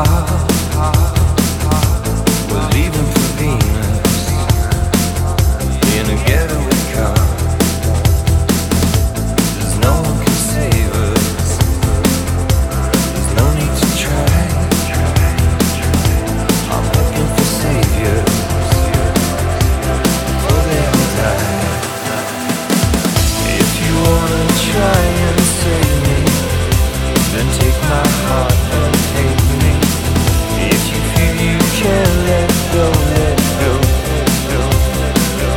We're leaving for Venus in a getaway car. There's no one can save us. There's no need to try. I'm looking for saviors before they all die. If you wanna try and save me, then take my heart and hate me. If you feel you can't let go, let go, let go, let go.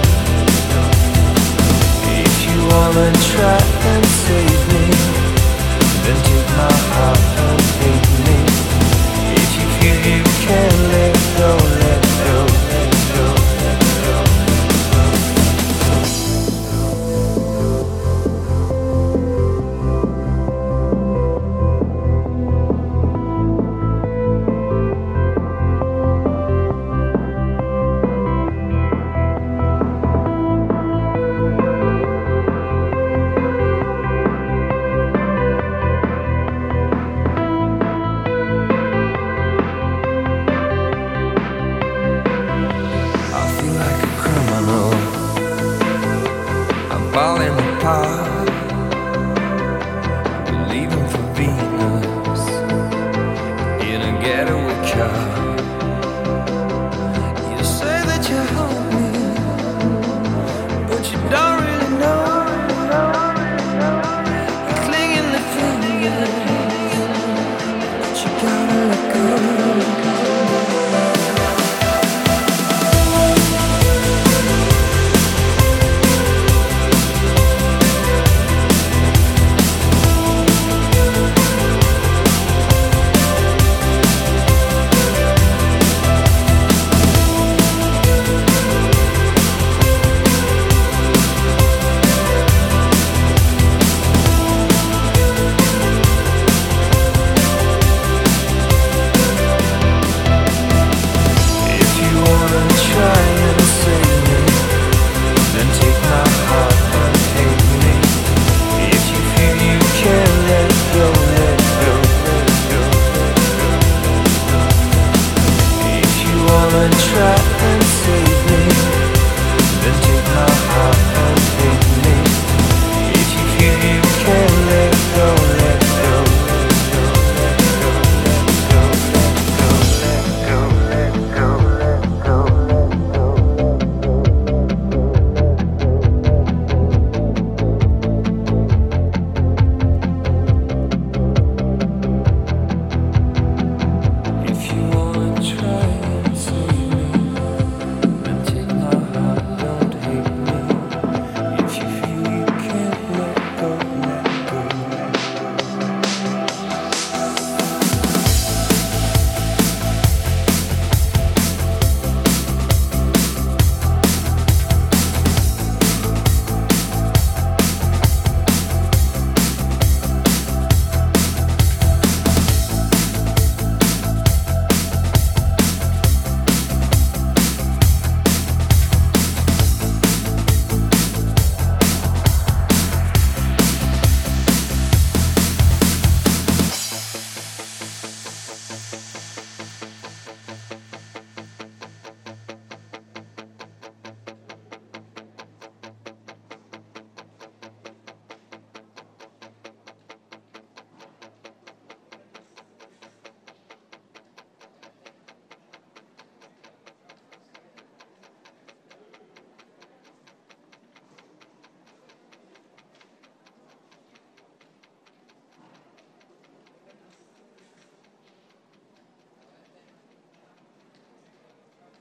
If you wanna try and save me, then take my heart and hate me. If you feel you can't let go, let go, let go, let go. Falling apart, we're leaving for Venus in a getaway car. You say that you hold me, but you don't really know. You're clinging to fingers, but you gotta let go. Try and see